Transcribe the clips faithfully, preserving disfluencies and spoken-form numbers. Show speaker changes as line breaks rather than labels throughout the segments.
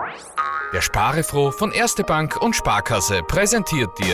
Der Sparefroh von Erste Bank und Sparkasse präsentiert dir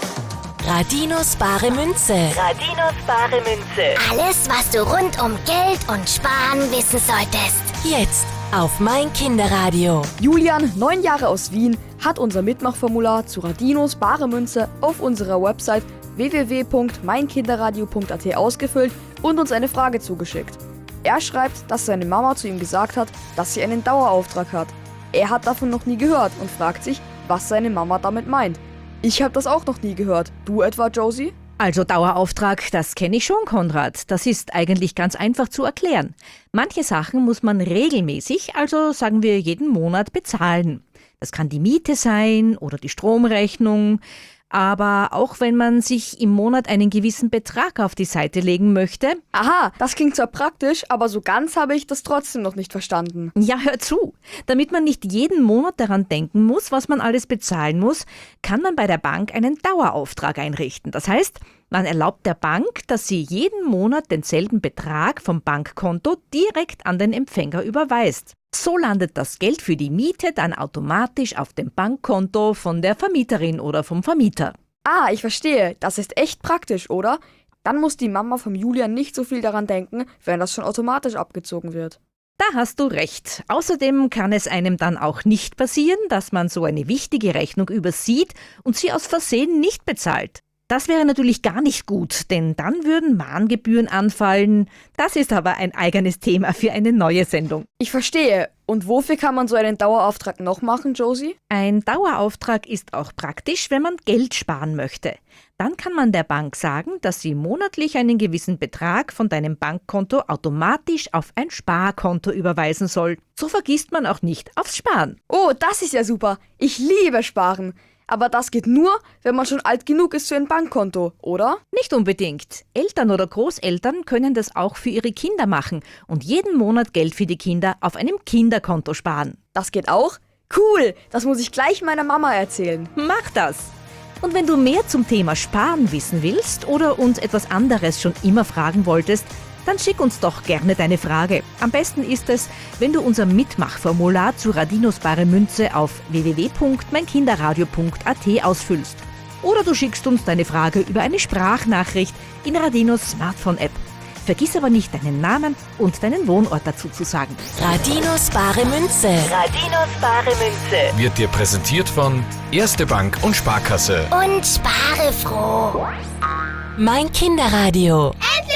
Radinos bare Münze.
Radinos bare Münze.
Alles, was du rund um Geld und Sparen wissen solltest.
Jetzt auf mein Kinderradio.
Julian, neun Jahre aus Wien, hat unser Mitmachformular zu Radinos bare Münze auf unserer Website w w w punkt mein kinderradio punkt a t ausgefüllt und uns eine Frage zugeschickt. Er schreibt, dass seine Mama zu ihm gesagt hat, dass sie einen Dauerauftrag hat. Er hat davon noch nie gehört und fragt sich, was seine Mama damit meint. Ich habe das auch noch nie gehört. Du etwa, Josie?
Also Dauerauftrag, das kenne ich schon, Konrad. Das ist eigentlich ganz einfach zu erklären. Manche Sachen muss man regelmäßig, also sagen wir jeden Monat, bezahlen. Das kann die Miete sein oder die Stromrechnung. Aber auch wenn man sich im Monat einen gewissen Betrag auf die Seite legen möchte.
Aha, das klingt zwar praktisch, aber so ganz habe ich das trotzdem noch nicht verstanden.
Ja, hör zu. Damit man nicht jeden Monat daran denken muss, was man alles bezahlen muss, kann man bei der Bank einen Dauerauftrag einrichten. Das heißt, man erlaubt der Bank, dass sie jeden Monat denselben Betrag vom Bankkonto direkt an den Empfänger überweist. So landet das Geld für die Miete dann automatisch auf dem Bankkonto von der Vermieterin oder vom Vermieter.
Ah, ich verstehe. Das ist echt praktisch, oder? Dann muss die Mama vom Julian nicht so viel daran denken, wenn das schon automatisch abgezogen wird.
Da hast du recht. Außerdem kann es einem dann auch nicht passieren, dass man so eine wichtige Rechnung übersieht und sie aus Versehen nicht bezahlt. Das wäre natürlich gar nicht gut, denn dann würden Mahngebühren anfallen. Das ist aber ein eigenes Thema für eine neue Sendung.
Ich verstehe. Und wofür kann man so einen Dauerauftrag noch machen, Josie?
Ein Dauerauftrag ist auch praktisch, wenn man Geld sparen möchte. Dann kann man der Bank sagen, dass sie monatlich einen gewissen Betrag von deinem Bankkonto automatisch auf ein Sparkonto überweisen soll. So vergisst man auch nicht aufs Sparen.
Oh, das ist ja super. Ich liebe Sparen. Aber das geht nur, wenn man schon alt genug ist für ein Bankkonto, oder?
Nicht unbedingt. Eltern oder Großeltern können das auch für ihre Kinder machen und jeden Monat Geld für die Kinder auf einem Kinderkonto sparen.
Das geht auch? Cool, das muss ich gleich meiner Mama erzählen.
Mach das! Und wenn du mehr zum Thema Sparen wissen willst oder uns etwas anderes schon immer fragen wolltest, dann schick uns doch gerne deine Frage. Am besten ist es, wenn du unser Mitmachformular zu Radinos bare Münze auf w w w punkt mein kinderradio punkt a t ausfüllst. Oder du schickst uns deine Frage über eine Sprachnachricht in Radinos Smartphone-App. Vergiss aber nicht, deinen Namen und deinen Wohnort dazu zu sagen.
Radinos bare Münze.
Radinos bare Münze.
wird dir präsentiert von Erste Bank und Sparkasse.
Und spare froh.
Mein Kinderradio.
Endlich!